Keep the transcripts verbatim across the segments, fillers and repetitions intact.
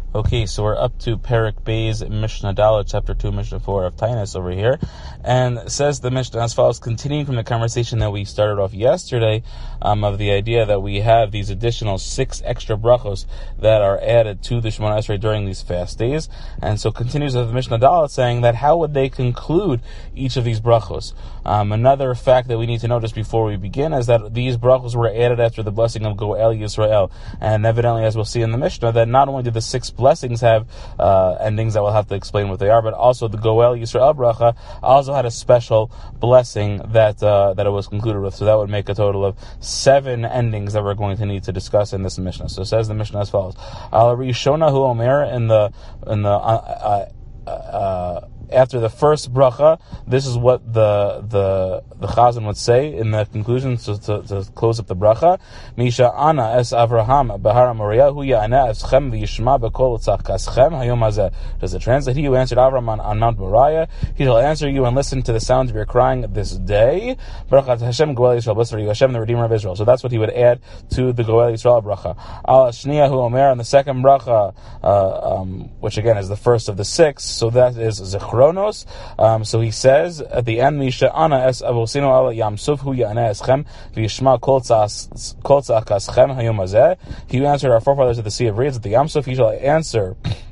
Okay, so we're up to Perek Beis, Mishnah Dalet, chapter two, Mishnah four of Tainus over here, and says the Mishnah as follows, continuing from the conversation that we started off yesterday, um, of the idea that we have these additional six extra brachos that are added to the Shemona Esrei during these fast days, and so continues with the Mishnah Dalet saying that how would they conclude each of these brachos? Um, another fact that we need to notice before we begin is that these brachos were added after the blessing of Goel Yisrael, and evidently, as we'll see in the Mishnah, that not only did the six blessings have uh, endings that we'll have to explain what they are, but also the Goel Yisrael bracha also had a special blessing that uh, that it was concluded with. So that would make a total of seven endings that we're going to need to discuss in this Mishnah. So it says the Mishnah as follows: Al Rishona Hu Omer, in the in the uh, uh, uh, after the first bracha, this is what the the the Chazan would say in the conclusion to, to, to close up the bracha. Misha ana es Avraham Bahar Moriah hu ya'ana eschem v'yishma b'kol tzachkaschem hayom hazeh. Does it translate? He who answered Avram on, on Mount Moriah, he shall answer you and listen to the sound of your crying this day. Brachat Hashem Goel Yisrael, blessed are you Hashem, the Redeemer of Israel. So that's what he would add to the Goel Yisrael bracha. Al Shniya hu Omer, on the second bracha, uh, um, which again is the first of the six. So that is Zechron. Um, so he says at the end, Misha ana es avosino ala yamsuf hu ya'ana eschem v'yishma kol tza'akaschem hayom hazeh. He who answered our forefathers at the Sea of Reeds at the Yamsuf, he shall answer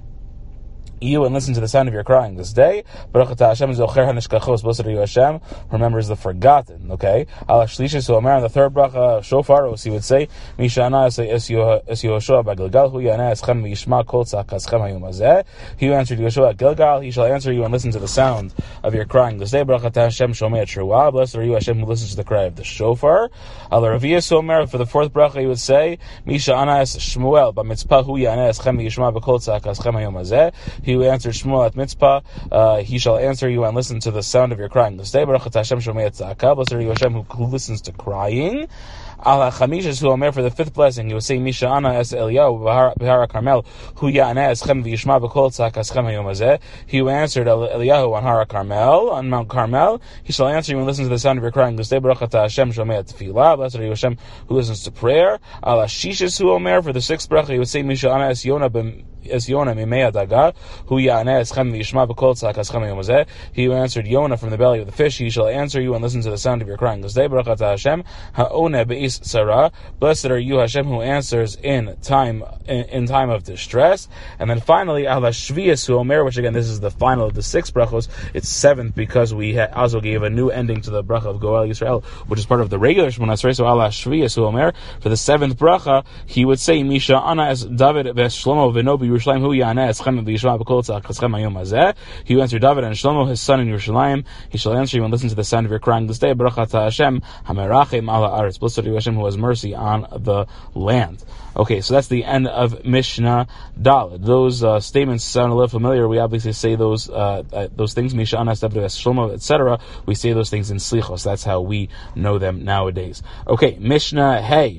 you and listen to the sound of your crying this day. Baruch atah Hashem zocher hanishkachos, blessed are you Hashem, remembers the forgotten. Okay. Al shlishi, so Omer on the third bracha shofar, he would say, Mishana es Yehoshua b'Gilgal hu ya'ana eschem v'yishma kol tza'akaschem hayom hazeh. He who answered Yehoshua at Gilgal, he shall answer you and listen to the sound of your crying this day. Baruch atah Hashem shomei truah, blessed are you Hashem who listens to the cry of the shofar. Al Raviyah, so Omer for the fourth bracha, he would say, Mishana es Shmuel b'mitzpah hu ya'ana eschem v'yishma b'kol tza'akaschem hayom hazeh. He who answered Shmuel at Mitzpah, uh, he shall answer you and listen to the sound of your crying this day. Baruch atah Hashem shomei tza'aka, blessed are you Hashem who, who listens to crying. Al HaChamishes hu Omer for the fifth blessing, he will say, Misha ana es Eliyahu b'Har Carmel hu ya'ana eschem v'yishma b'kol tza'akaschem hayom hazeh. He who answered Eliyahu on Har Carmel, on Mount Carmel, he shall answer you and listen to the sound of your crying this day. Baruch atah Hashem shomei tefillah, blessed are you Hashem who listens to prayer. Al HaShishes hu Omer for the sixth bracha, he would say, Misha ana es Yonah b'm Es Yonah mimei adaga hu ya'aneh eschem v'yishma b'kol tza'akaschem hayom hazeh. He who answered Yonah from the belly of the fish, he shall answer you and listen to the sound of your crying this day. Baruch atah Hashem ha'oneh be'is tzara, blessed are you Hashem who answers in time in, in time of distress. And then finally Al HaShviyas hu Omer, which again this is the final of the six brachos. It's seventh because we ha- also gave a new ending to the bracha of Goel Yisrael, which is part of the regular Shemona Esrei. So Al HaShviyas hu Omer for the seventh bracha, he would say, Misha ana es David v'es Shlomo v'Nobi Yerushalayim hu ya'aneh eschem v'yishma b'kol tza'akaschem hayom hazeh. He who answered David and Shlomo his son in Yerushalayim, he shall answer you and listen to the sound of your crying this day. Baruch atah Hashem hamerachim ala haaretz, blessed are you Hashem who has mercy on the land. Okay, so that's the end of Mishnah Dalet. Those uh, statements sound a little familiar. We obviously say those uh, uh, those things, Misha ana es David v'es Shlomo, et cetera. We say those things in Slichos. That's how we know them nowadays. Okay, Mishnah Hey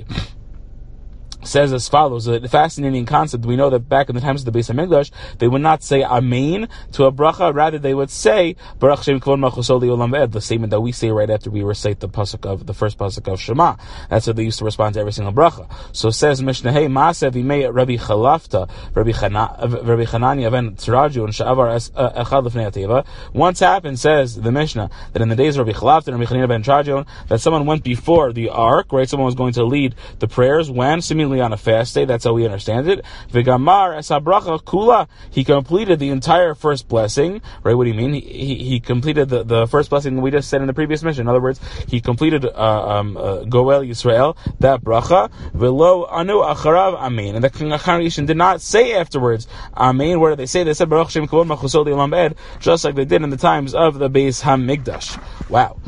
says as follows, a fascinating concept. We know that back in the times of the Beis HaMikdash, they would not say Amen to a bracha, rather they would say Baruch Shem Kvod Malchuso Le'olam V'ed, the statement that we say right after we recite the pasuk of the first pasuk of Shema. That's how they used to respond to every single bracha. So says Mishnah Hey, Maasev Yimei Rabbi Chalafta, Rabbi Chananya ben Tzraju, and Sha'avar Echad Lefnei HaTeva. Once happened, says the Mishnah, that in the days of Rabbi Chalafta and Rabbi Chananya ben Tzraju, that someone went before the ark, right? Someone was going to lead the prayers when, seemingly on a fast day, that's how we understand it. V'gamar es habracha kula, he completed the entire first blessing, right? What do you mean? He, he, he completed the, the first blessing we just said in the previous mission. In other words, he completed uh, um, uh, Goel Yisrael, that bracha. V'lo anu acharav amen. And the congregation did not say afterwards amen. Where did they say? They said Baruch Shem Kavod Malchuso Le'olam V'ed, just like they did in the times of the Beis HaMikdash. Wow.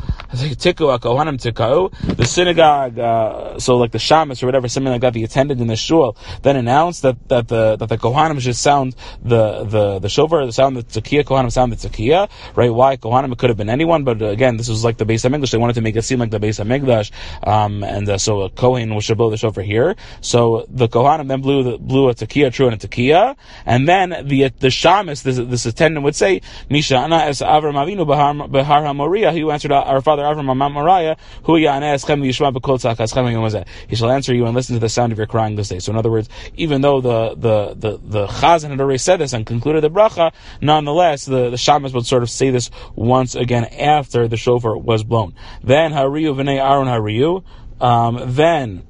The synagogue, uh, so like the shamus or whatever, something like that, the attendant in the shul, then announced that, that the that the Kohanim should sound the the the shofar, the sound the tzakiyah, Kohanim sound the tzakiyah, right? Why Kohanim? It could have been anyone, but uh, again, this was like the Beis HaMikdash. They wanted to make it seem like the Beis HaMikdash, um, and uh, so a Kohen should blow the shofar here. So the Kohanim then blew the, blew a tzakiyah, true, and a tzakiyah, and then the the shamus, this this attendant would say, Misha ana es Avram Avinu Behar HaMoriah, he who answered our father father Avram on Mount Moriah, Hu Ya'aneh Eschem Yishma B'Kol Tza'akas Eschem Yom Hazeh. He shall answer you and listen to the sound of your crying this day. So in other words, even though the the the, the Chazan had already said this and concluded the bracha, nonetheless the, the Shabbos would sort of say this once again after the shofar was blown. Then Hariyu V'nei Aaron Hariyu. Um, then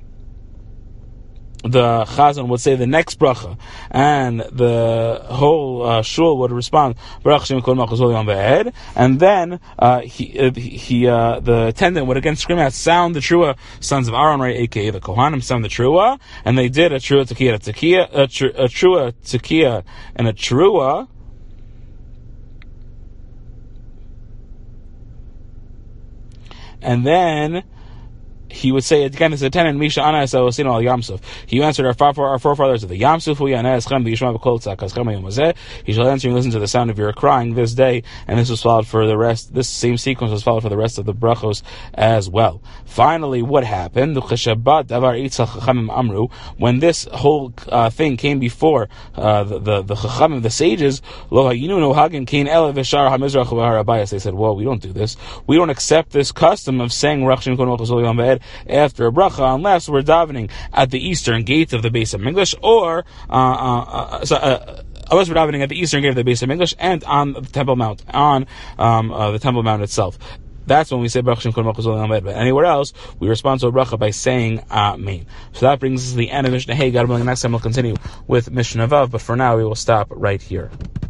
the Chazan would say the next bracha, and the whole uh, shul would respond, and then uh, he, uh, he uh, the attendant would again scream out, sound the Trua, sons of Aaron, right, aka the Kohanim, sound the Trua, and they did a Trua Tekiah, a Tekiah, a Trua Tekiah, and a Trua. And then he would say again, this attendant, Misha Ana Esaosino al Yamsuf. He answered our, far, our forefathers of the Yamsuf, he shall answer and listen to the sound of your crying this day, and this was followed for the rest, this same sequence was followed for the rest of the brachos as well. Finally, what happened? When this whole uh, thing came before uh, the, the, the Chachamim, the sages, they said, well, we don't do this. We don't accept this custom of saying after a bracha, unless we're davening at the eastern gate of the Beis HaMikdash, or uh, uh, uh, uh, unless we're davening at the eastern gate of the Beis HaMikdash and on the Temple Mount, on um, uh, the Temple Mount itself. That's when we say bracha shem kol malchus olam vaed. But anywhere else, we respond to a bracha by saying Amen. So that brings us to the end of Mishnah Hey. God willing, next time we'll continue with Mishnah Vav. But for now, we will stop right here.